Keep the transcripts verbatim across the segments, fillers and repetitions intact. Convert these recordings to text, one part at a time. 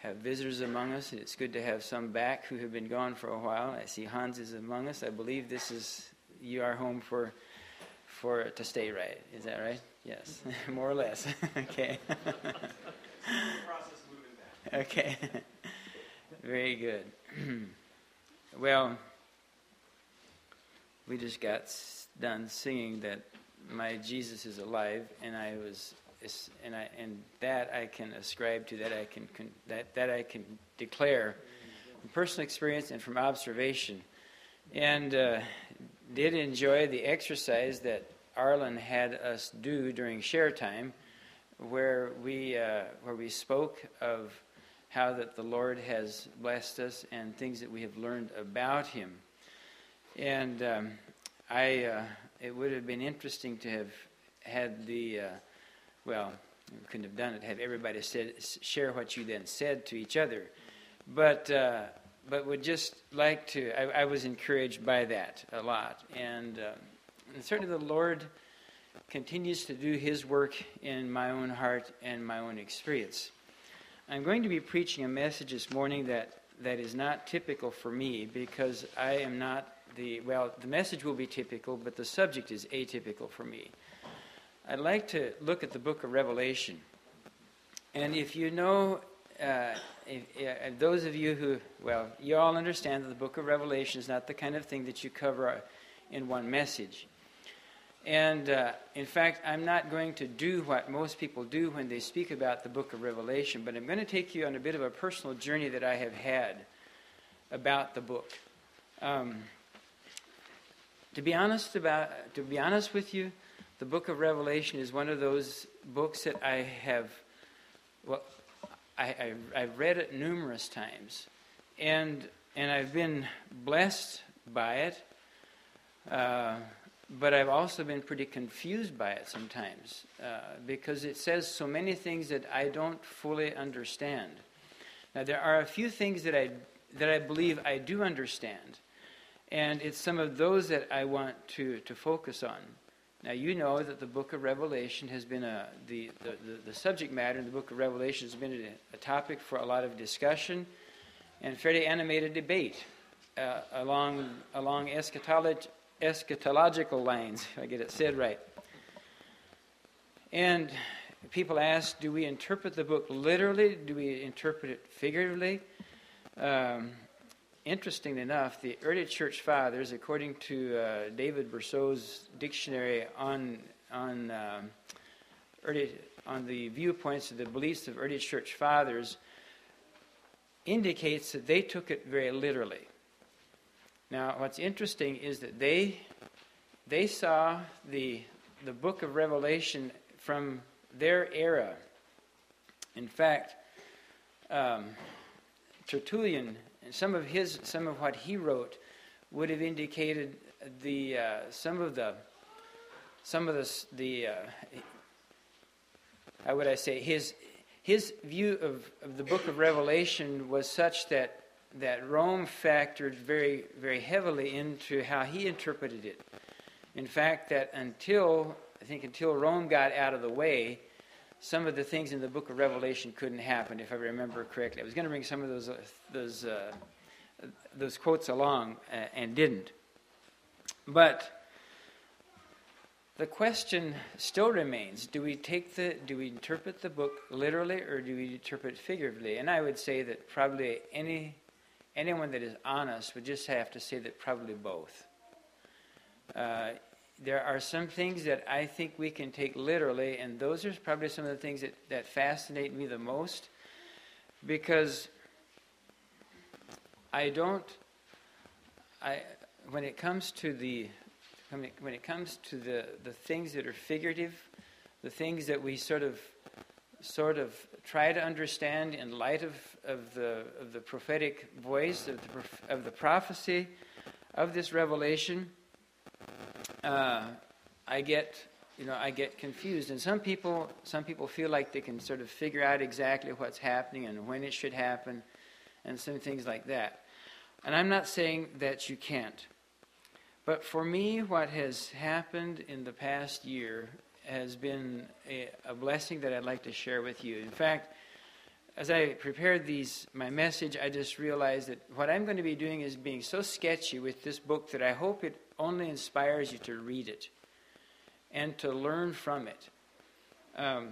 have visitors among us. It's good to have some back who have been gone for a while. I see Hans is among us. I believe this is you are home for for to stay, right? Is that right? Yes, more or less. Okay. Okay. Very good. Well, we just got done singing that my Jesus is alive, and I was, and I, and that I can ascribe to, that I can, that that I can declare from personal experience and from observation, and uh, did enjoy the exercise that Arlen had us do during share time, where we uh, where we spoke of how that the Lord has blessed us and things that we have learned about Him, and um, I. Uh, It would have been interesting to have had the, uh, well, we couldn't have done it, have everybody said, share what you then said to each other. But uh, but would just like to, I, I was encouraged by that a lot. And, uh, and certainly the Lord continues to do His work in my own heart and my own experience. I'm going to be preaching a message this morning that, that is not typical for me, because I am not The, well, the message will be typical, but the subject is atypical for me. I'd like to look at the book of Revelation. And if you know, uh, if, if those of you who, well, you all understand that the book of Revelation is not the kind of thing that you cover in one message. And uh, in fact, I'm not going to do what most people do when they speak about the book of Revelation, but I'm going to take you on a bit of a personal journey that I have had about the book. Um, To be honest about, to be honest with you, the book of Revelation is one of those books that I have, well, I, I, I've read it numerous times, and and I've been blessed by it, uh, but I've also been pretty confused by it sometimes, uh, because it says so many things that I don't fully understand. Now, there are a few things that I that I believe I do understand. And it's some of those that I want to, to focus on. Now, you know that the book of Revelation has been a, the, the, the, the subject matter in the book of Revelation has been a, a topic for a lot of discussion and fairly animated debate uh, along along eschatolog- eschatological lines, if I get it said right. And people ask, do we interpret the book literally? Do we interpret it figuratively? Um Interestingly enough, the early church fathers, according to uh, David Berceau's dictionary on on um, early on the viewpoints of the beliefs of early church fathers, indicates that they took it very literally. Now, what's interesting is that they they saw the the book of Revelation from their era. In fact, um, Tertullian, and some of his, some of what he wrote, would have indicated the uh, some of the, some of the the, uh, how would I say, his his view of, of the book of Revelation was such that that Rome factored very very heavily into how he interpreted it. In fact, that until I think until Rome got out of the way, some of the things in the book of Revelation couldn't happen, if I remember correctly. I was going to bring some of those uh, those uh, those quotes along uh, and didn't. But the question still remains: Do we take the do we interpret the book literally, or do we interpret it figuratively? And I would say that probably any anyone that is honest would just have to say that probably both. Uh, There are some things that I think we can take literally, and those are probably some of the things that, that fascinate me the most, because I don't, I when it comes to the, when it, when it comes to the, the things that are figurative, the things that we sort of, sort of try to understand in light of, of the of the prophetic voice of the of the prophecy of this revelation. Uh, I get, you know, I get confused, and some people, some people feel like they can sort of figure out exactly what's happening and when it should happen, and some things like that. And I'm not saying that you can't, but for me, what has happened in the past year has been a, a blessing that I'd like to share with you. In fact, as I prepared these my message, I just realized that what I'm going to be doing is being so sketchy with this book that I hope it only inspires you to read it and to learn from it. Um,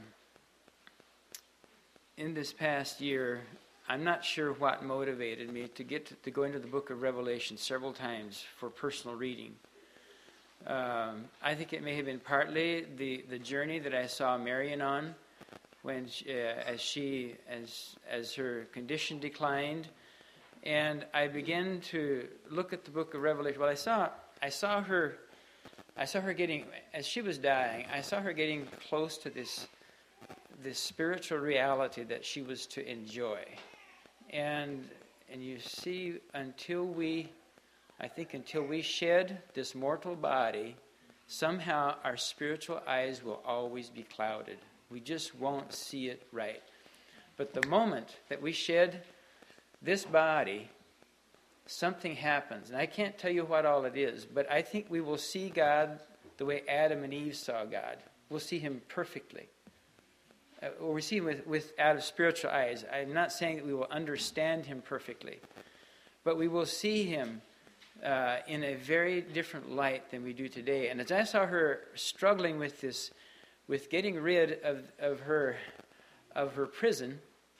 in this past year, I'm not sure what motivated me to get to, to go into the book of Revelation several times for personal reading. Um, I think it may have been partly the, the journey that I saw Marion on when she, uh, as she as as her condition declined, and I began to look at the book of Revelation. Well, I saw I saw her I saw her getting, as she was dying, I saw her getting close to this this spiritual reality that she was to enjoy. And and you see, until we, I think until we shed this mortal body, somehow our spiritual eyes will always be clouded. We just won't see it right. But the moment that we shed this body, something happens. And I can't tell you what all it is, but I think we will see God the way Adam and Eve saw God. We'll see him perfectly. Uh, or we see him with, with out of spiritual eyes. I'm not saying that we will understand him perfectly, but we will see him uh, in a very different light than we do today. And as I saw her struggling with this, with getting rid of, of her of her prison,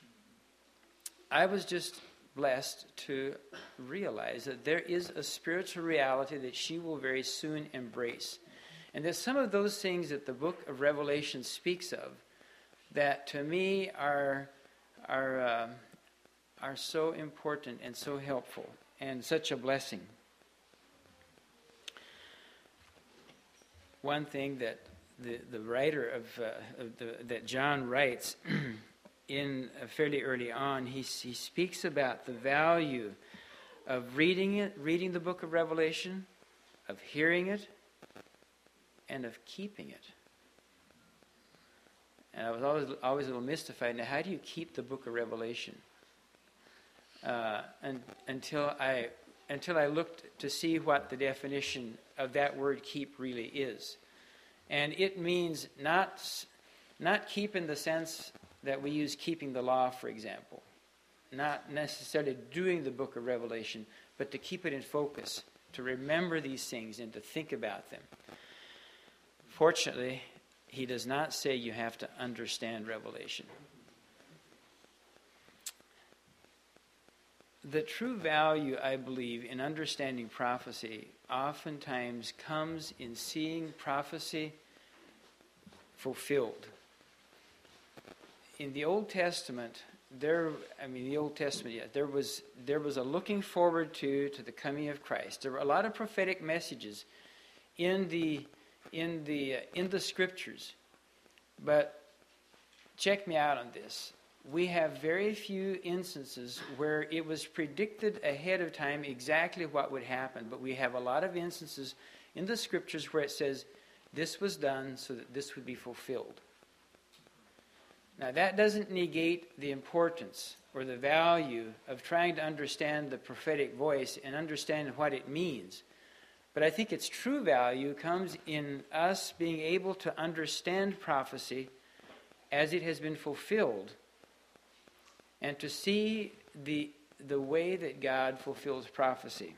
I was just blessed to realize that there is a spiritual reality that she will very soon embrace. And there's some of those things that the book of Revelation speaks of that to me are are uh, are so important and so helpful and such a blessing. One thing that the, the writer of, uh, of the, that John writes in uh, fairly early on, he he speaks about the value of reading it, reading the book of Revelation, of hearing it, and of keeping it. And I was always always a little mystified. Now, how do you keep the book of Revelation? Uh, and until I until I looked to see what the definition of that word "keep" really is, and it means not not keep in the sense that we use keeping the law, for example, not necessarily doing the book of Revelation, but to keep it in focus, to remember these things and to think about them. Fortunately, he does not say you have to understand Revelation. The true value, I believe, in understanding prophecy oftentimes comes in seeing prophecy fulfilled. In the Old Testament, there, I mean, the Old Testament, yeah, there was there was a looking forward to to the coming of Christ. There were a lot of prophetic messages in the in the uh, in the Scriptures, but check me out on this. We have very few instances where it was predicted ahead of time exactly what would happen, but we have a lot of instances in the Scriptures where it says this was done so that this would be fulfilled. Now, that doesn't negate the importance or the value of trying to understand the prophetic voice and understand what it means. But I think its true value comes in us being able to understand prophecy as it has been fulfilled and to see the, the way that God fulfills prophecy.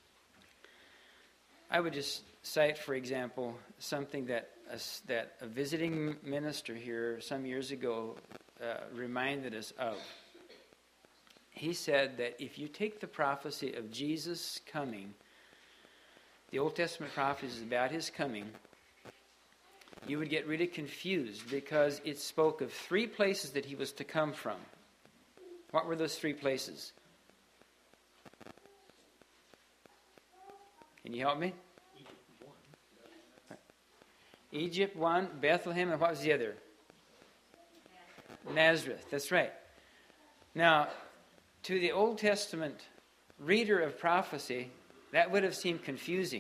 I would just cite, for example, something that a, that a visiting minister here some years ago uh, reminded us of. He said that if you take the prophecy of Jesus coming, the Old Testament prophecies about his coming, you would get really confused because it spoke of three places that he was to come from. What were those three places? Can you help me? Egypt, one, Bethlehem, and what was the other? Nazareth. That's right. Now, to the Old Testament reader of prophecy, that would have seemed confusing.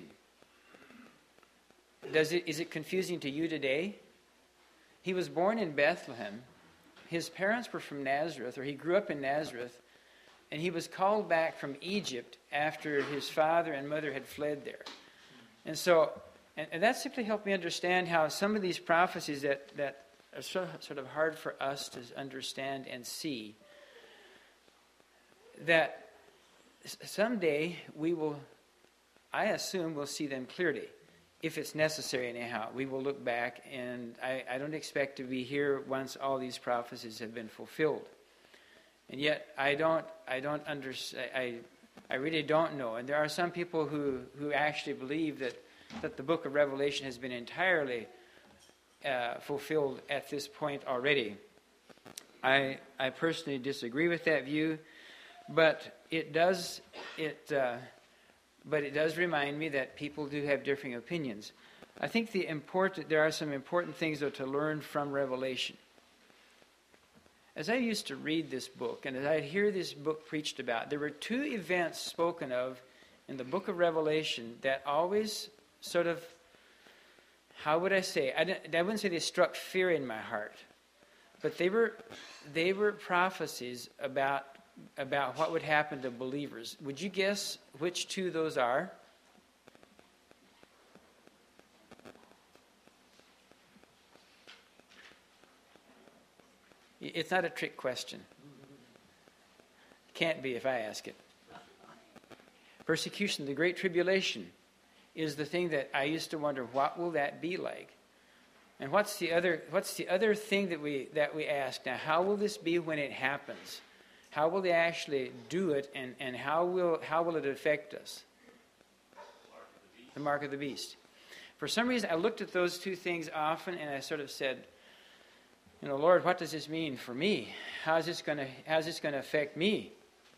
Does it? Is it confusing to you today? He was born in Bethlehem. His parents were from Nazareth, or he grew up in Nazareth, and he was called back from Egypt after his father and mother had fled there. And so, and, and that simply helped me understand how some of these prophecies that, that are so, sort of hard for us to understand and see, that someday we will, I assume we'll see them clearly. If it's necessary anyhow, we will look back, and I, I don't expect to be here once all these prophecies have been fulfilled. And yet, I don't, I don't understand, I, I really don't know. And there are some people who, who actually believe that, that the book of Revelation has been entirely uh, fulfilled at this point already. I, I personally disagree with that view, but it does, it, uh, But it does remind me that people do have differing opinions. I think the important there are some important things, though, to learn from Revelation. As I used to read this book, and as I hear this book preached about, there were two events spoken of in the book of Revelation that always sort of, how would I say, I, I wouldn't say they struck fear in my heart, but they were they were prophecies about about what would happen to believers. Would you guess which two those are? It's not a trick question. Can't be if I ask it. Persecution, the Great Tribulation, is the thing that I used to wonder, what will that be like? And what's the other what's the other thing that we that we ask now? How will this be when it happens? How will they actually do it, and, and how will how will it affect us? The mark of the beast. For some reason, I looked at those two things often, and I sort of said, you know, Lord, what does this mean for me? How's this going to how's this going to affect me?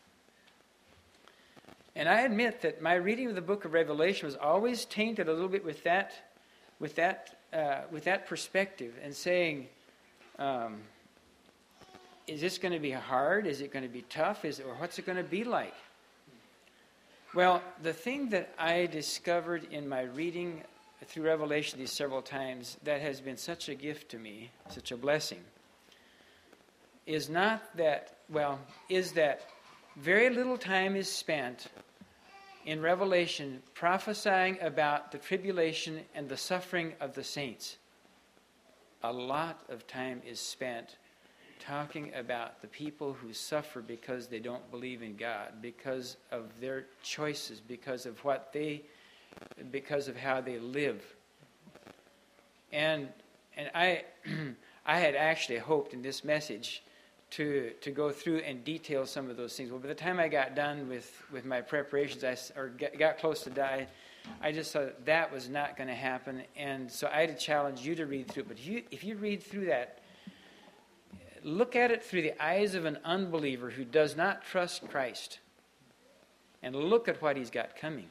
And I admit that my reading of the book of Revelation was always tainted a little bit with that, with that, uh, with that perspective, and saying, um, is this going to be hard? Is it going to be tough? Is it, or what's it going to be like? Well, the thing that I discovered in my reading through Revelation these several times that has been such a gift to me, such a blessing, is not that, well, is that very little time is spent in Revelation prophesying about the tribulation and the suffering of the saints. A lot of time is spent talking about the people who suffer because they don't believe in God, because of their choices, because of what they, because of how they live. And and I I had actually hoped in this message to to go through and detail some of those things. Well, by the time I got done with, with my preparations, I or got, got close to die, I just thought that was not going to happen. And so I had to challenge you to read through it. But if you if you read through that, look at it through the eyes of an unbeliever who does not trust Christ, and look at what he's got coming.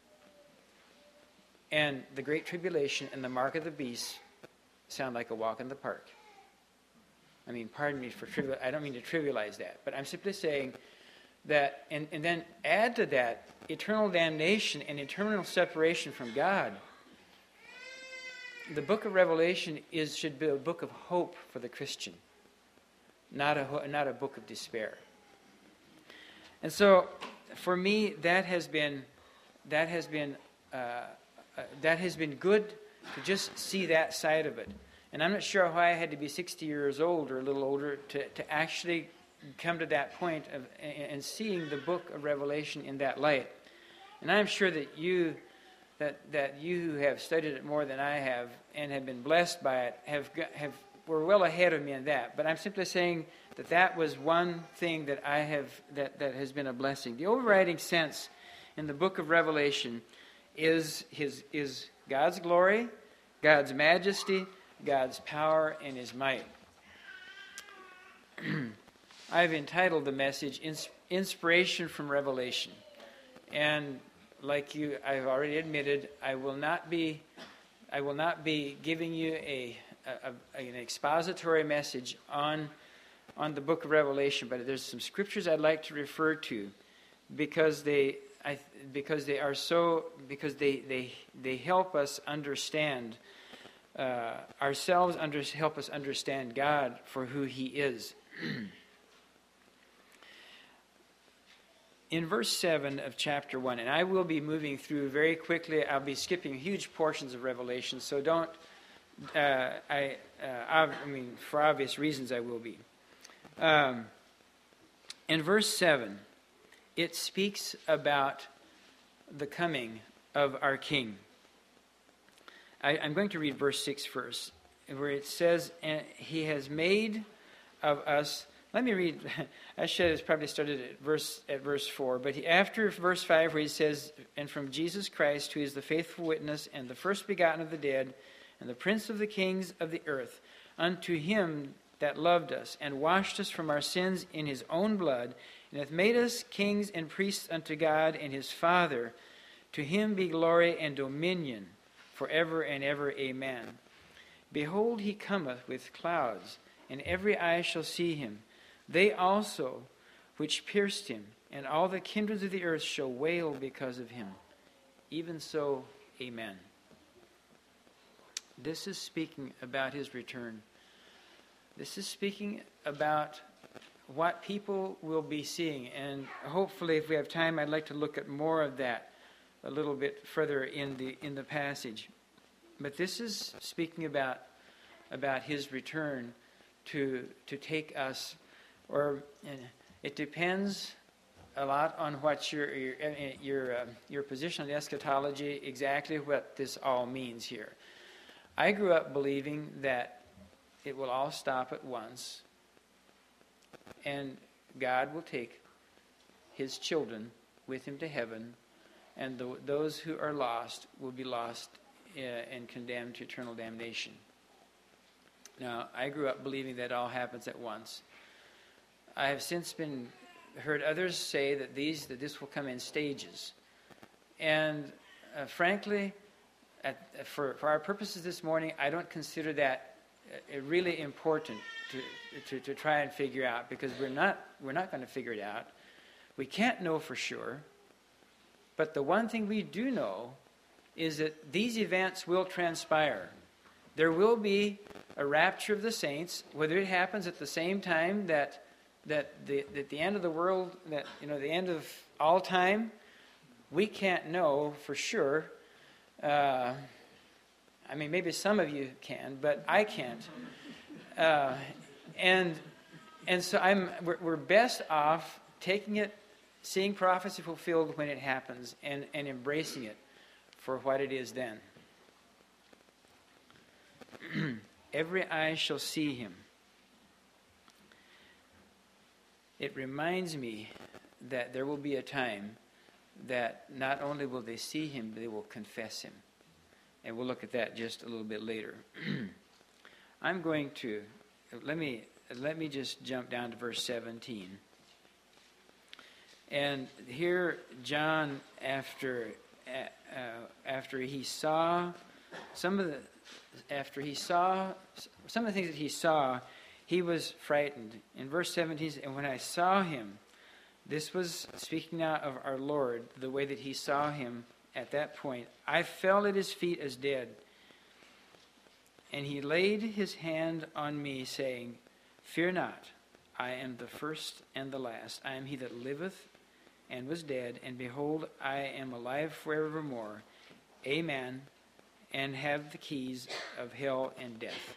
And the Great Tribulation and the mark of the beast sound like a walk in the park. I mean, pardon me for trivial. I don't mean to trivialize that, but I'm simply saying that, and, and then add to that eternal damnation and eternal separation from God. The book of Revelation is should be a book of hope for the Christian, not a not a book of despair. And so, for me, that has been that has been uh, uh, that has been good to just see that side of it. And I'm not sure why I had to be sixty years old or a little older to, to actually come to that point of and seeing the book of Revelation in that light. And I'm sure that you that that you who have studied it more than I have and have been blessed by it have have were well ahead of me in that. But I'm simply saying that that was one thing that I have that, that has been a blessing. The overriding sense in the book of Revelation is his is God's glory, God's majesty, God's power, and his might. I've entitled the message Inspiration from Revelation. And like you, I've already admitted, I will not be I will not be giving you a, a, a an expository message on on the book of Revelation, but there's some scriptures I'd like to refer to because they I because they are so because they they, they help us understand uh, ourselves, under, help us understand God for who He is. In verse seven of chapter one, and I will be moving through very quickly. I'll be skipping huge portions of Revelation, so don't. Uh, I uh, I mean, for obvious reasons, I will be. Um, in verse seven, it speaks about the coming of our King. I, I'm going to read verse six first, where it says, and he has made of us, let me read, I should have probably started at verse at verse four, but he, after verse five, where he says, and from Jesus Christ, who is the faithful witness, and the first begotten of the dead, and the prince of the kings of the earth, unto him that loved us, and washed us from our sins in his own blood, and hath made us kings and priests unto God and his Father. To him be glory and dominion forever and ever. Amen. Behold, he cometh with clouds, and every eye shall see him. They also which pierced him, and all the kindreds of the earth shall wail because of him. Even so, amen. This is speaking about his return. This is speaking about what people will be seeing. And hopefully, if we have time, I'd like to look at more of that a little bit further in the in the passage. But this is speaking about about his return to to take us, or it depends a lot on what your your your, uh, your position on eschatology, exactly what this all means here. I grew up believing that it will all stop at once, and God will take his children with him to heaven, and the, those who are lost will be lost uh, and condemned to eternal damnation. Now, I grew up believing that all happens at once. I have since been heard others say that these that this will come in stages, and uh, frankly, at, for for our purposes this morning, I don't consider that uh, really important to, to to try and figure out, because we're not we're not going to figure it out. We can't know for sure. But the one thing we do know is that these events will transpire. There will be a rapture of the saints, whether it happens at the same time that that the that the end of the world, that you know the end of all time, we can't know for sure. Uh, I mean, maybe some of you can, but I can't. Uh, and and so I'm we're, we're best off taking it, seeing prophecy fulfilled when it happens, and, and embracing it for what it is then. Every eye shall see him. It reminds me that there will be a time that not only will they see him, but they will confess him. And we'll look at that just a little bit later. I'm going to, let me let me just jump down to verse seventeen. And here, John, after uh, after he saw some of the, after he saw some of the things that he saw, he was frightened. In verse seventeen, and when I saw him, this was speaking now of our Lord, the way that he saw him at that point, I fell at his feet as dead. And he laid his hand on me, saying, Fear not, I am the first and the last. I am he that liveth and was dead, and behold, I am alive forevermore. Amen. And have the keys of hell and death.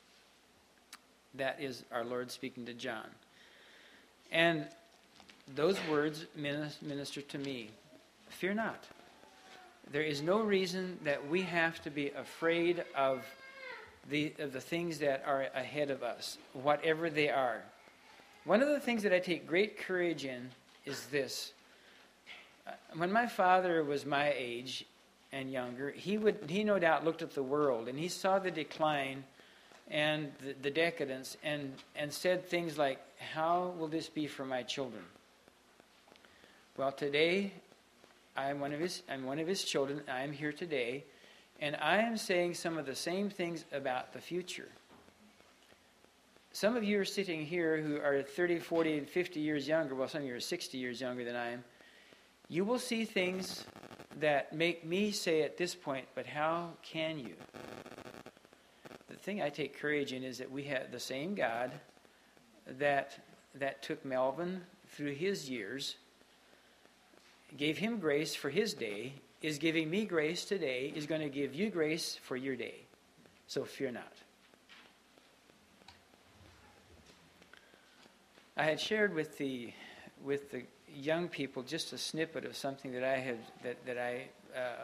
That is our Lord speaking to John. And those words minister to me. Fear not. There is no reason that we have to be afraid of the of the things that are ahead of us, whatever they are. One of the things that I take great courage in is this. When my father was my age and younger, he would he no doubt looked at the world, and he saw the decline and the, the decadence, and, and said things like, how will this be for my children? Well, today, I'm one of his I'm one of his children. I am here today, and I am saying some of the same things about the future. Some of you are sitting here who are thirty, forty, and fifty years younger. Well, some of you are sixty years younger than I am. You will see things that make me say at this point, but how can you? The thing I take courage in is that we have the same God that that took Melvin through his years, gave him grace for his day, is giving me grace today, is going to give you grace for your day. So fear not. I had shared with the with the young people just a snippet of something that I had that that I uh,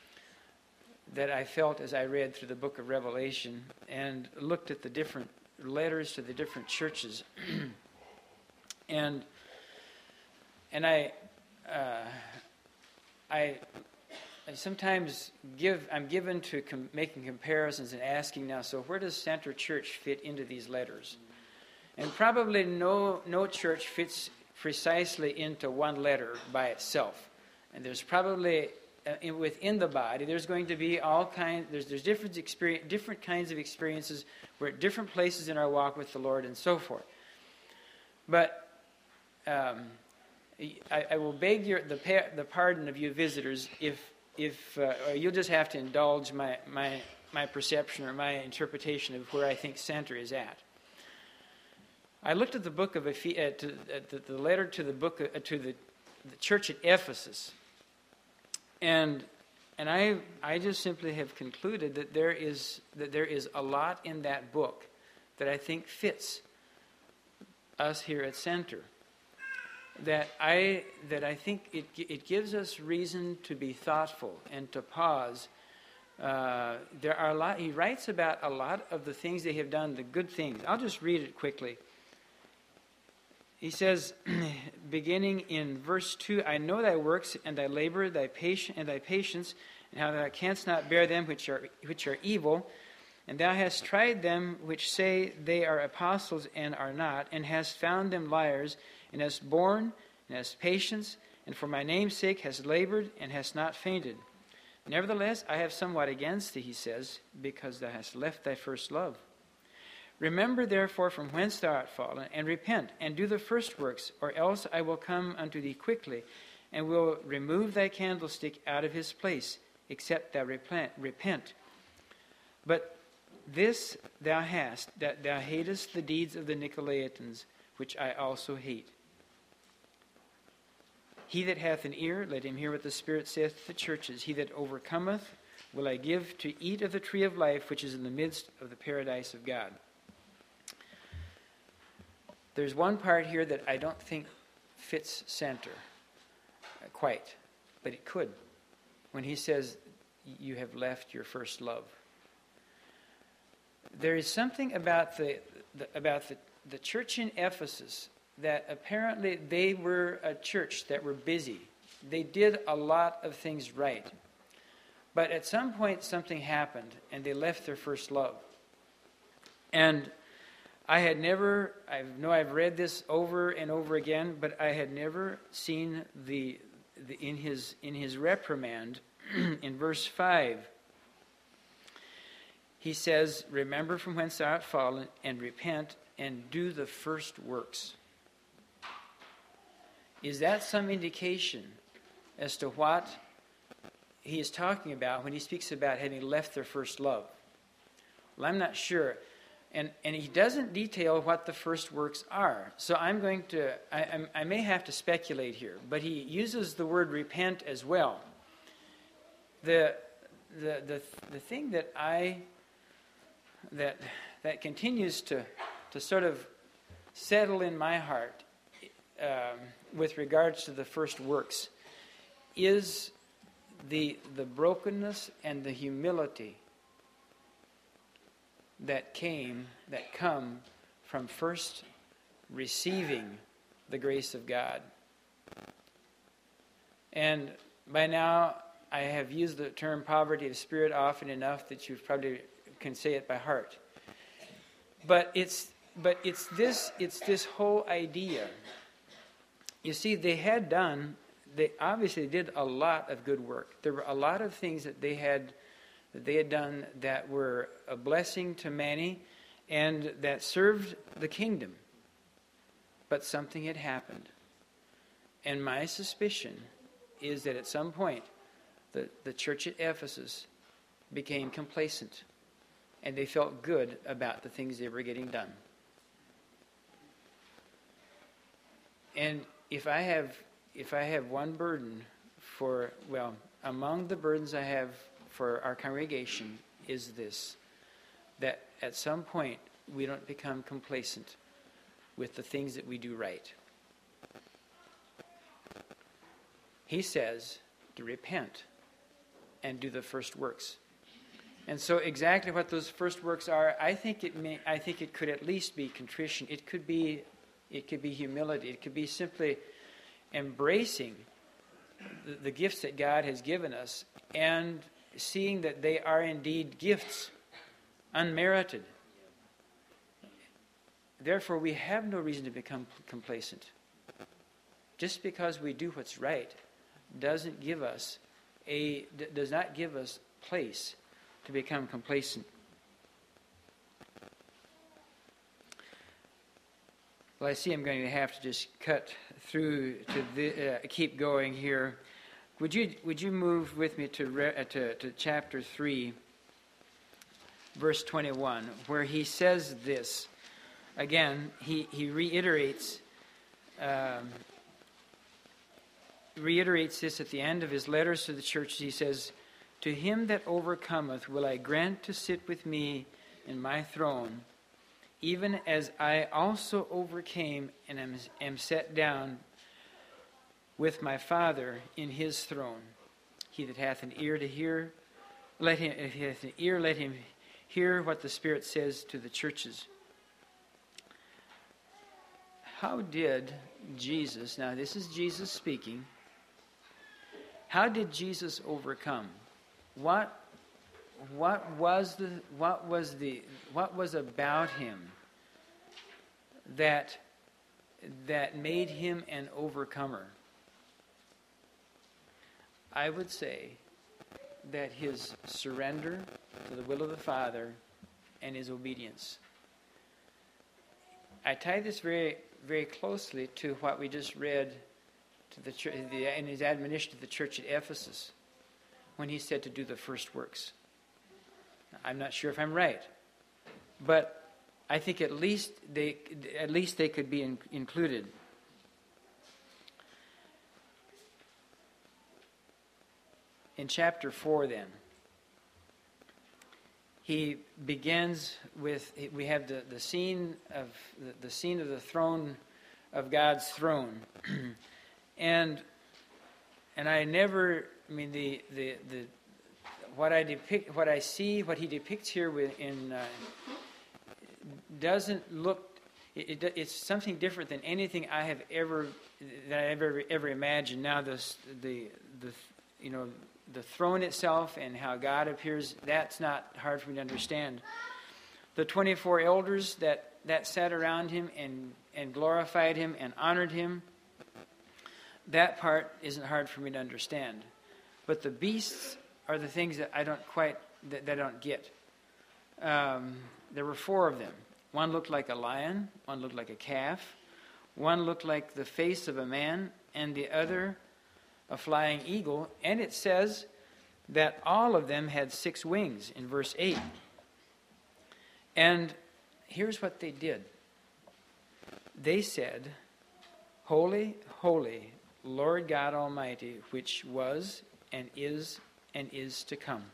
that I felt as I read through the book of Revelation and looked at the different letters to the different churches, and and I uh, I. I sometimes give, I'm given to com- making comparisons and asking now, so where does Center Church fit into these letters? And probably no no church fits precisely into one letter by itself. And there's probably, uh, in, within the body, there's going to be all kinds, there's, there's different, experience, different kinds of experiences. We're at different places in our walk with the Lord and so forth. But um, I, I will beg your, the, the pardon of you visitors if If uh, you'll just have to indulge my, my my perception or my interpretation of where I think Center is at. I looked at the book of Ephes- uh, to, uh, the, the letter to the book uh, to the, the church at Ephesus, and and I I just simply have concluded that there is that there is a lot in that book that I think fits us here at Center. That I that I think it it gives us reason to be thoughtful and to pause. Uh, there are a lot. He writes about a lot of the things they have done, the good things. I'll just read it quickly. He says, beginning in verse two, "I know thy works and thy labor, thy patience and thy patience, and how thou canst not bear them which are which are evil, and thou hast tried them which say they are apostles and are not, and hast found them liars." And hast borne, and hast patience, and for my name's sake hast labored, and hast not fainted. Nevertheless, I have somewhat against thee, he says, because thou hast left thy first love. Remember therefore from whence thou art fallen, and repent, and do the first works, or else I will come unto thee quickly, and will remove thy candlestick out of his place, except thou repent. But this thou hast, that thou hatest the deeds of the Nicolaitans, which I also hate. He that hath an ear, let him hear what the Spirit saith to the churches. He that overcometh will I give to eat of the tree of life, which is in the midst of the paradise of God. There's one part here that I don't think fits Center uh, quite, but it could. When he says, you have left your first love. There is something about the, the about the, the church in Ephesus that apparently they were a church that were busy. They did a lot of things right. But at some point something happened and they left their first love. And I had never, I know I've read this over and over again, but I had never seen the, the in his in his reprimand in verse five. He says, remember from whence thou art fallen, and repent, and do the first works. Is that some indication as to what he is talking about when he speaks about having left their first love? Well, I'm not sure. And and he doesn't detail what the first works are. So I'm going to, I, I'm, I may have to speculate here, but he uses the word repent as well. The the the, the thing that I, that that continues to, to sort of settle in my heart um, with regards to the first works is the the brokenness and the humility that came, that come from first receiving the grace of God. And by now, I have used the term poverty of spirit often enough that you probably can say it by heart. But it's but it's this it's this whole idea. You see, they had done, they obviously did a lot of good work. There were a lot of things that they had that they had done that were a blessing to many and that served the kingdom. But something had happened. And my suspicion is that at some point the, the church at Ephesus became complacent and they felt good about the things they were getting done. And if I have if I have one burden for, well, among the burdens I have for our congregation is this, that at some point we don't become complacent with the things that we do right. he says to repent and do the first works. And so exactly what those first works are, I think it may, I think it could at least be contrition. It could be, it could be humility. It could be simply embracing the, the gifts that God has given us and seeing that they are indeed gifts, unmerited. Therefore, we have no reason to become complacent. Just because we do what's right doesn't give us a does not give us place to become complacent. Well, I see I'm going to have to just cut through to the, uh, keep going here. Would you would you move with me to re, uh, to, to chapter three, verse twenty-one, where he says this again? He he reiterates. Um, reiterates this at the end of his letters to the churches. He says, "To him that overcometh will I grant to sit with me in my throne, even as I also overcame and am, am set down with my Father in his throne. He that hath an ear to hear, let him, if he hath an ear, let him hear what the Spirit says to the churches." How did Jesus, now this is Jesus speaking, how did Jesus overcome? What what was the what was the what was about him that that made him an overcomer? I would say that his surrender to the will of the Father and his obedience. I tie this very very closely to what we just read to the church, in his admonition to the church at Ephesus, when he said to do the first works. I'm not sure if I'm right, but I think at least they at least they could be in, included. In chapter four, then, he begins with, we have the, the scene of the, the scene of the throne of God's throne. and and I never, I mean, the, the, the what I depict, what I see, what he depicts here with, in uh, doesn't look, it, it, it's something different than anything I have ever, that I have ever, ever imagined. Now, this, the, the, you know, the throne itself and how God appears, that's not hard for me to understand. The twenty-four elders that, that sat around him and, and glorified him and honored him, that part isn't hard for me to understand. But the beasts are the things that I don't quite, that, that I don't get. Um, there were four of them. One looked like a lion, one looked like a calf, one looked like the face of a man, and the other a flying eagle. And it says that all of them had six wings in verse eight. And here's what they did. They said, "Holy, holy, Lord God Almighty, which was and is and is to come."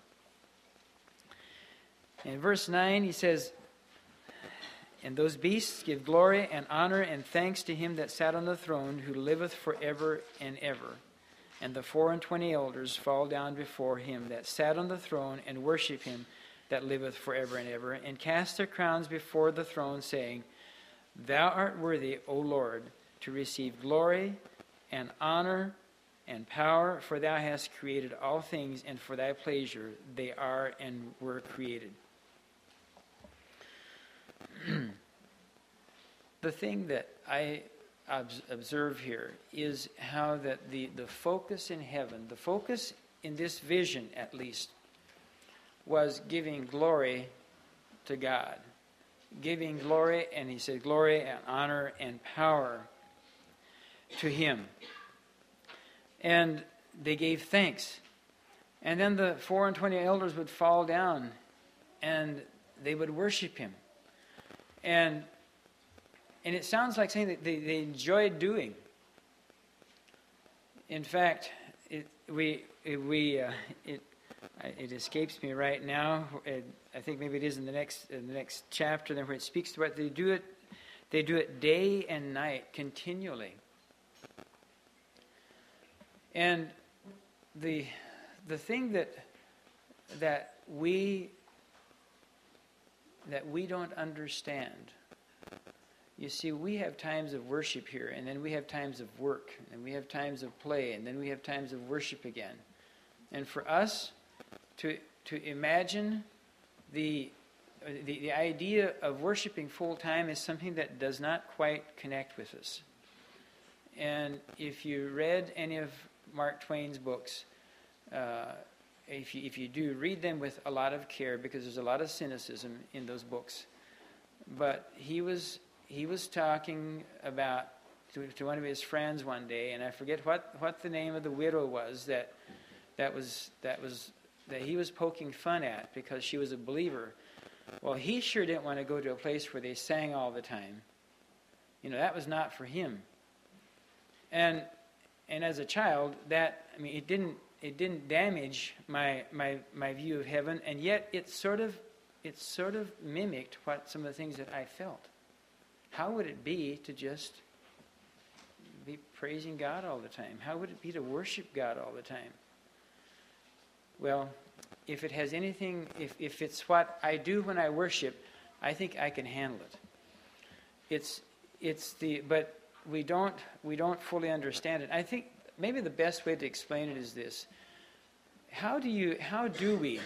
In verse nine, he says, "And those beasts give glory and honor and thanks to him that sat on the throne, who liveth forever and ever. And the four and twenty elders fall down before him that sat on the throne, and worship him that liveth forever and ever, and cast their crowns before the throne, saying, Thou art worthy, O Lord, to receive glory and honor and power, for thou hast created all things, and for thy pleasure they are and were created." The thing that I observe here is how that the, the focus in heaven, the focus in this vision at least, was giving glory to God. Giving glory, and he said glory and honor and power to him. And they gave thanks. And then the four and twenty elders would fall down and they would worship him. And and it sounds like something that they, they enjoyed doing. In fact, it, we it, we uh, it it escapes me right now. It, I think maybe it is in the next in the next chapter there, where it speaks to what they do it. They do it day and night continually. And the the thing that that we that we don't understand. You see, we have times of worship here, and then we have times of work, and we have times of play, and then we have times of worship again. And for us to to imagine the the, the idea of worshiping full time is something that does not quite connect with us. And if you read any of Mark Twain's books, uh, if you, if you do, read them with a lot of care, because there's a lot of cynicism in those books. But he was he was talking about to, to one of his friends one day, and I forget what, what the name of the widow was that that was that was that he was poking fun at because she was a believer. Well, he sure didn't want to go to a place where they sang all the time. You know, that was not for him. And and as a child, that I mean, it didn't it didn't damage my my my view of heaven, and yet it sort of it sort of mimicked what some of the things that I felt. How would it be to just be praising God all the time? How would it be to worship God all the time? Well, if it has anything, if, if it's what I do when I worship, I think I can handle it. It's it's the but we don't we don't fully understand it. I think maybe the best way to explain it is this: How do you how do we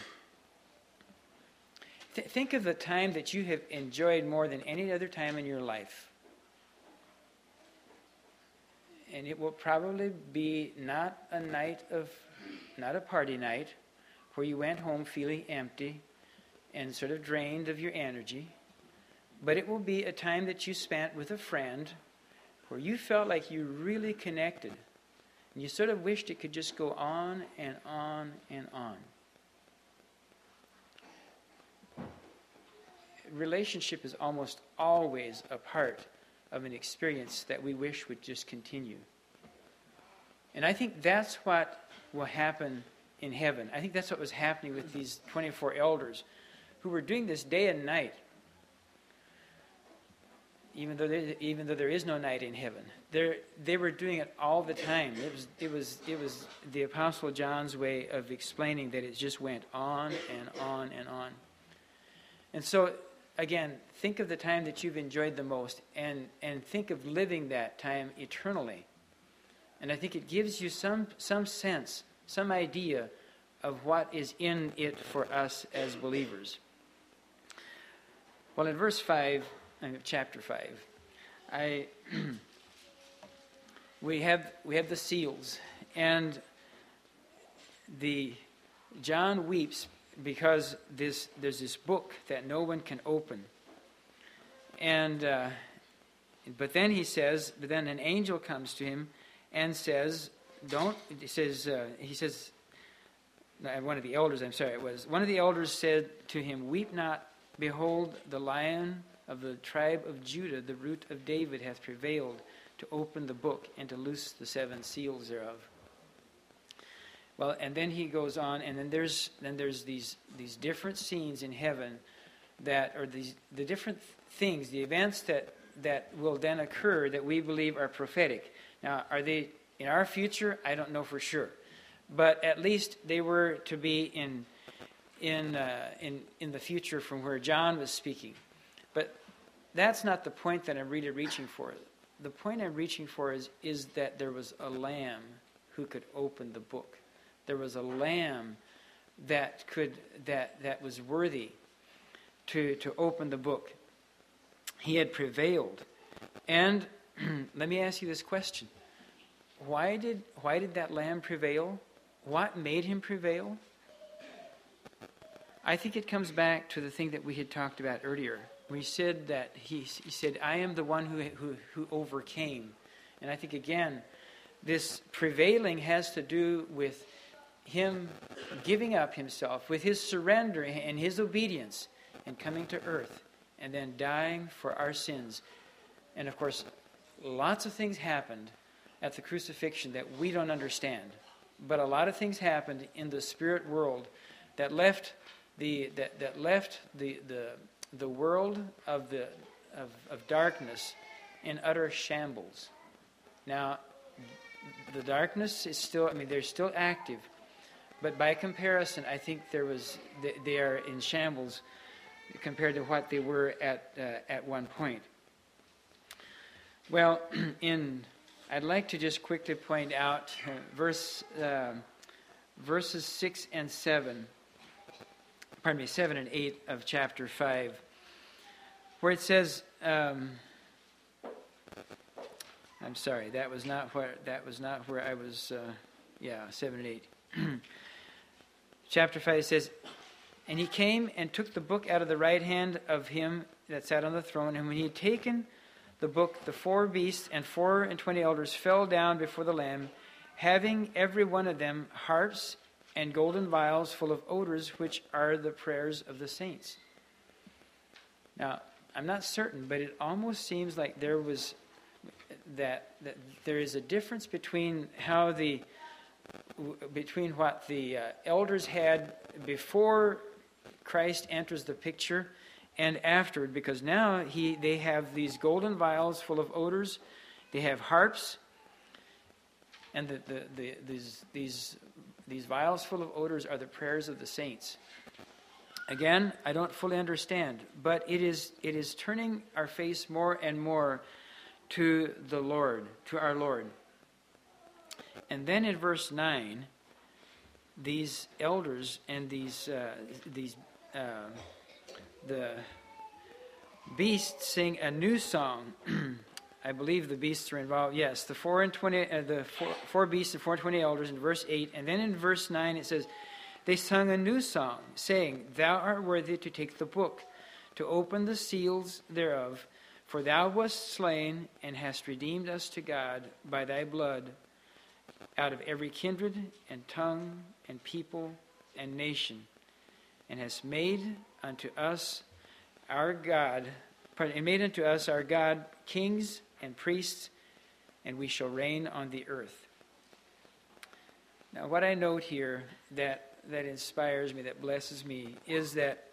th- think of the time that you have enjoyed more than any other time in your life? And it will probably be not a night of not a party night where you went home feeling empty and sort of drained of your energy, but it will be a time that you spent with a friend where you felt like you really connected, and you sort of wished it could just go on and on and on. Relationship is almost always a part of an experience that we wish would just continue. And I think that's what will happen in heaven. I think that's what was happening with these twenty-four elders who were doing this day and night. Even though there, even though there is no night in heaven, they they were doing it all the time. It was it was it was the Apostle John's way of explaining that it just went on and on and on. And so, again, think of the time that you've enjoyed the most, and and think of living that time eternally. And I think it gives you some some sense, some idea of what is in it for us as believers. Well, in verse five, chapter five, I we have we have the seals, and the John weeps because this there's this book that no one can open, and uh, but then he says, but then an angel comes to him and says, "Don't." He says, uh, he says, one of the elders, I'm sorry, it was one of the elders said to him, "Weep not. Behold, the Lion of the tribe of Judah, the root of David, hath prevailed to open the book and to loose the seven seals thereof." Well, and then he goes on, and then there's then there's these these different scenes in heaven that are these the different things, the events that that will then occur that we believe are prophetic. Now, are they in our future? I don't know for sure, but at least they were to be in in uh, in in the future from where John was speaking. But that's not the point that I'm really reaching for. The point I'm reaching for is, is that there was a lamb who could open the book. There was a lamb that could that that was worthy to to open the book. He had prevailed. And let me ask you this question. Why did why did that lamb prevail? What made him prevail? I think it comes back to the thing that we had talked about earlier. We said that he, he said, "I am the one who, who who overcame." And I think, again, this prevailing has to do with him giving up himself, with his surrender and his obedience, and coming to earth, and then dying for our sins. And, of course, lots of things happened at the crucifixion that we don't understand. But a lot of things happened in the spirit world that left the that, that left the the the world of the of, of darkness in utter shambles. Now, the darkness is still, I mean, they're still active. But by comparison, I think there was they, they are in shambles compared to what they were at uh, at one point. Well, in I'd like to just quickly point out uh, verse uh, verses six and seven. Pardon me, seven and eight of chapter five, where it says. Um, I'm sorry, that was not where that was not where I was. Uh, yeah, seven and eight. Chapter five says, "And he came and took the book out of the right hand of him that sat on the throne. And when he had taken the book, the four beasts and four and twenty elders fell down before the Lamb, having every one of them harps and golden vials full of odors, which are the prayers of the saints." Now, I'm not certain, but it almost seems like there was that, that there is a difference between how the between what the uh, elders had before Christ enters the picture and afterward, because now he they have these golden vials full of odors, they have harps, and the, the, the these these these vials full of odors are the prayers of the saints. Again, I don't fully understand, but it is it is turning our face more and more to the Lord, to our Lord. And then in verse nine, these elders and these uh, these uh, the beasts sing a new song. I believe the beasts are involved. Yes, the four and twenty, uh, the four, four beasts and four and twenty elders in verse eight, and then in verse nine it says, "They sung a new song, saying, Thou art worthy to take the book, to open the seals thereof, for thou wast slain and hast redeemed us to God by thy blood, out of every kindred and tongue and people and nation, and hast made unto us our God, pardon, and made unto us our God kings and priests, and we shall reign on the earth." Now, what I note here that that inspires me, that blesses me, is that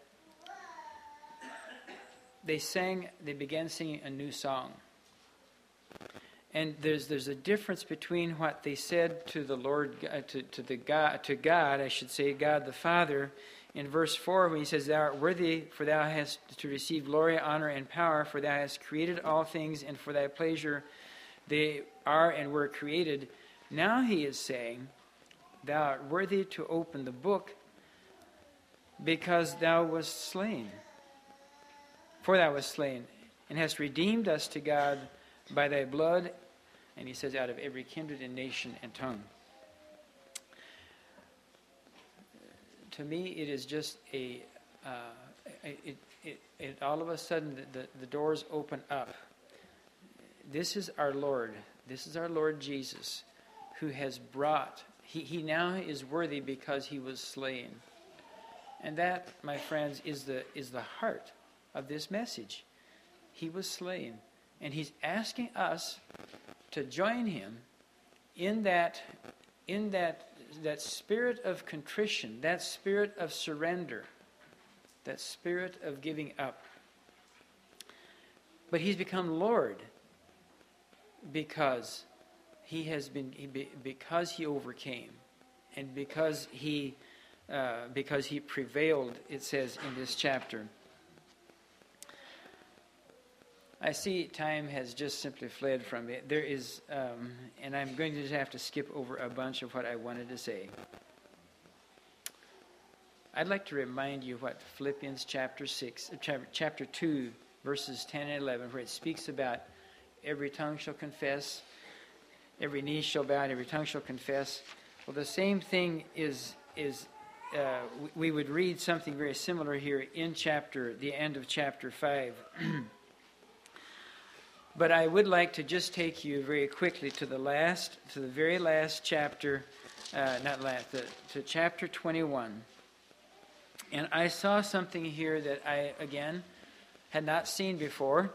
they sang, they began singing a new song. And there's there's a difference between what they said to the Lord, uh, to to the God, to God, I should say, God the Father, in verse four, when he says, "Thou art worthy, for thou hast to receive glory, honor, and power, for thou hast created all things, and for thy pleasure they are and were created." Now he is saying, "Thou art worthy to open the book, because thou wast slain. For thou wast slain, and hast redeemed us to God by thy blood," and he says, "out of every kindred and nation and tongue." To me, it is just a, uh, it, it, it, all of a sudden, the, the, the doors open up. This is our Lord. This is our Lord Jesus, who has brought, he, he now is worthy because he was slain. And that, my friends, is the is the heart of this message. He was slain. And he's asking us to join him in that in that that spirit of contrition, that spirit of surrender, that spirit of giving up. But he's become Lord because he has been because he overcame, and because he uh, because he prevailed. It says in this chapter. I see time has just simply fled from me. There is, um, and I'm going to just have to skip over a bunch of what I wanted to say. I'd like to remind you what Philippians chapter six, chapter two, verses ten and eleven, where it speaks about every tongue shall confess, every knee shall bow, and every tongue shall confess. Well, the same thing is is uh, we would read something very similar here in chapter, the end of chapter five. But I would like to just take you very quickly to the last, to the very last chapter, uh, not last, the, to chapter twenty-one. And I saw something here that I, again, had not seen before,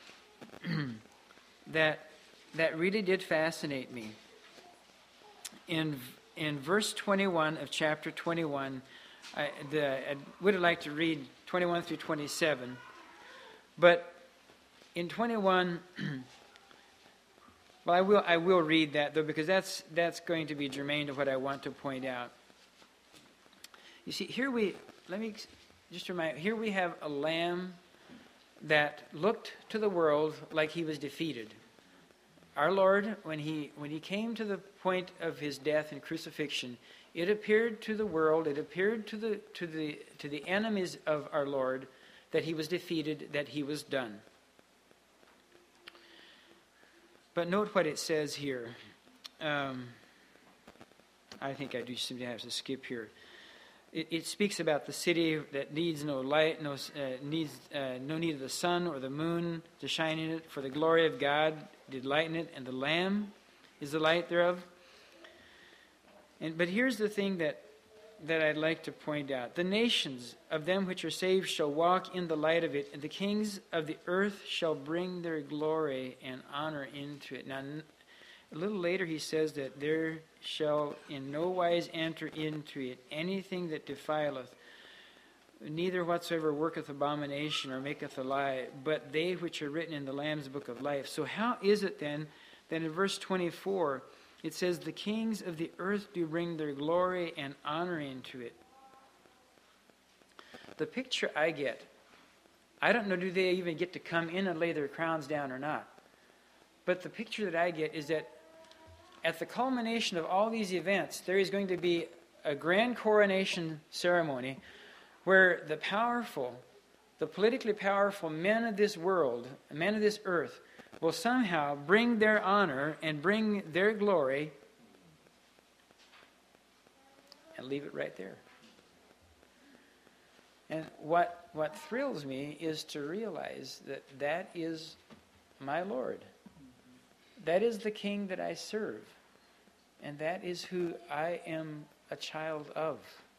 that that really did fascinate me. In in verse twenty-one of chapter twenty-one, I, the, I would have liked to read twenty-one through twenty-seven, but in twenty-one, Well, I will I will read that, though, because that's that's going to be germane to what I want to point out. You see, here we, let me just remind, here we have a lamb that looked to the world like he was defeated. Our Lord, when he when he came to the point of his death and crucifixion, it appeared to the world, it appeared to the to the to the enemies of our Lord that he was defeated, that he was done. But note what it says here. Um, I think I do simply have to skip here. It, it speaks about the city that needs no light, no uh, needs uh, no need of the sun or the moon to shine in it, for the glory of God did lighten it, and the Lamb is the light thereof. And but here's the thing that that I'd like to point out: the nations of them which are saved shall walk in the light of it, and the kings of the earth shall bring their glory and honor into it. Now, a little later he says that there shall in no wise enter into it anything that defileth, neither whatsoever worketh abomination or maketh a lie, but they which are written in the Lamb's book of life. So how is it then that in verse twenty-four it says, the kings of the earth do bring their glory and honor into it? The picture I get, I don't know, do they even get to come in and lay their crowns down or not? But the picture that I get is that at the culmination of all these events, there is going to be a grand coronation ceremony where the powerful, the politically powerful men of this world, men of this earth, will somehow bring their honor and bring their glory and leave it right there. And what what thrills me is to realize that that is my Lord. That is the King that I serve. And that is who I am a child of.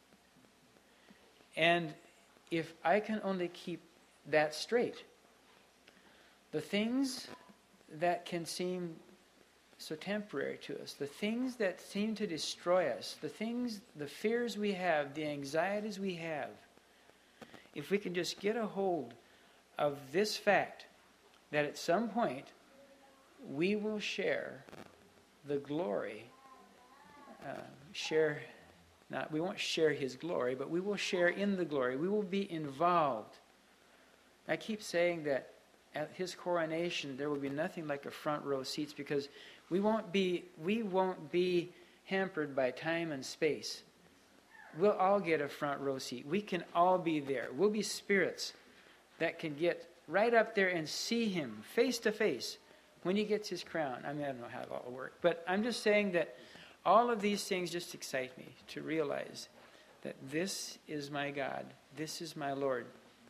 And if I can only keep that straight, the things that can seem so temporary to us, the things that seem to destroy us, the things, the fears we have, the anxieties we have, if we can just get a hold of this fact that at some point we will share the glory, uh, share, not, we won't share his glory, but we will share in the glory. We will be involved. I keep saying that at his coronation, there will be nothing like a front row seats, because we won't be we won't be hampered by time and space. We'll all get a front row seat. We can all be there. We'll be spirits that can get right up there and see him face to face when he gets his crown. I mean, I don't know how it all works, but I'm just saying that all of these things just excite me to realize that this is my God. This is my Lord.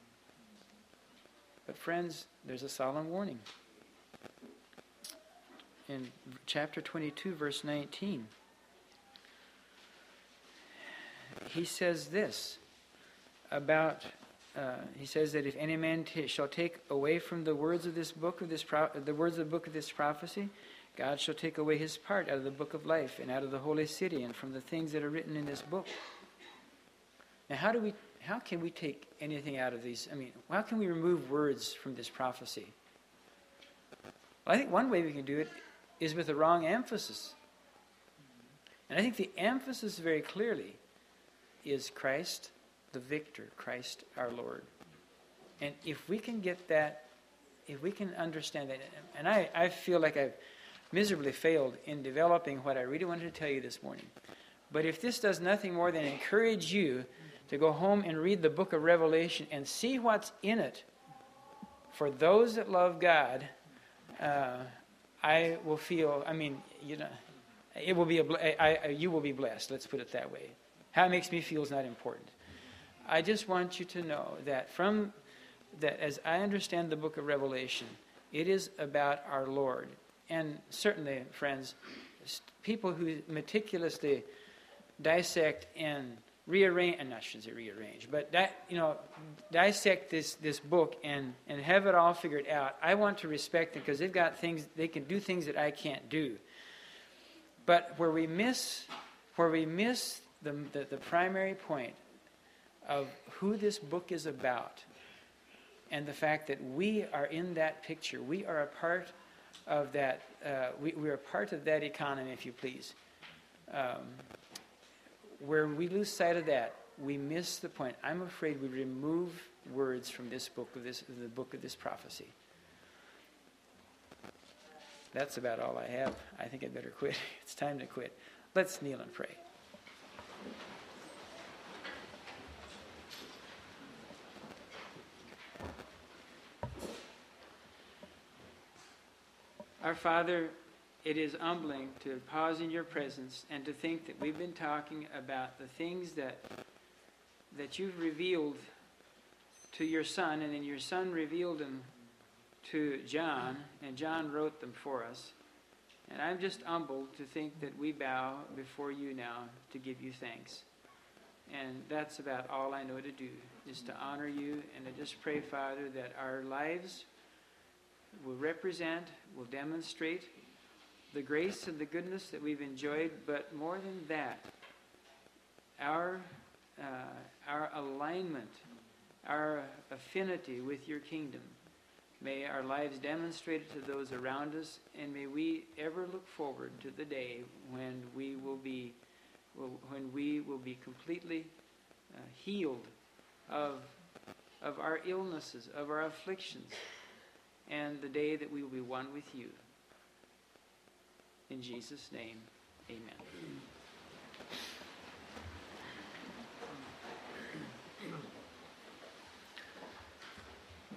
But friends, there's a solemn warning. In chapter twenty-two, verse nineteen, he says this about, uh, he says that if any man t- shall take away from the words of this book of this pro- the words of the book of this prophecy, God shall take away his part out of the book of life and out of the holy city and from the things that are written in this book. Now, how do we? How can we take anything out of these? I mean, how can we remove words from this prophecy? Well, I think one way we can do it is with the wrong emphasis. And I think the emphasis very clearly is Christ the victor, Christ our Lord. And if we can get that, if we can understand that, and I, I feel like I've miserably failed in developing what I really wanted to tell you this morning. But if this does nothing more than encourage you to go home and read the book of Revelation and see what's in it for those that love God, uh, I will feel, I mean, you know, it will be a, I, I, you will be blessed, let's put it that way. How it makes me feel is not important. I just want you to know that from, that as I understand the book of Revelation, it is about our Lord. And certainly, friends, people who meticulously dissect and rearrange, and I shouldn't say rearrange, but that, you know, dissect this, this book and, and have it all figured out. I want to respect them because they've got things, they can do things that I can't do. But where we miss, where we miss the, the, the primary point of who this book is about and the fact that we are in that picture, we are a part of that. Uh, we, we are part of that economy, if you please. Um, where we lose sight of that, we miss the point. I'm afraid we remove words from this book of this the book of this prophecy. That's about all I have. I think I better quit. It's time to quit. Let's kneel and pray. Our Father, it is humbling to pause in your presence and to think that we've been talking about the things that that you've revealed to your Son, and then your Son revealed them to John, and John wrote them for us. And I'm just humbled to think that we bow before you now to give you thanks. And that's about all I know to do, is to honor you. And I just pray, Father, that our lives will represent, will demonstrate the grace and the goodness that we've enjoyed, but more than that, our uh, our alignment, our affinity with your kingdom. May our lives demonstrate it to those around us, and may we ever look forward to the day when we will be, when we will be completely uh, healed of of our illnesses, of our afflictions, and the day that we will be one with you. In Jesus' name, amen.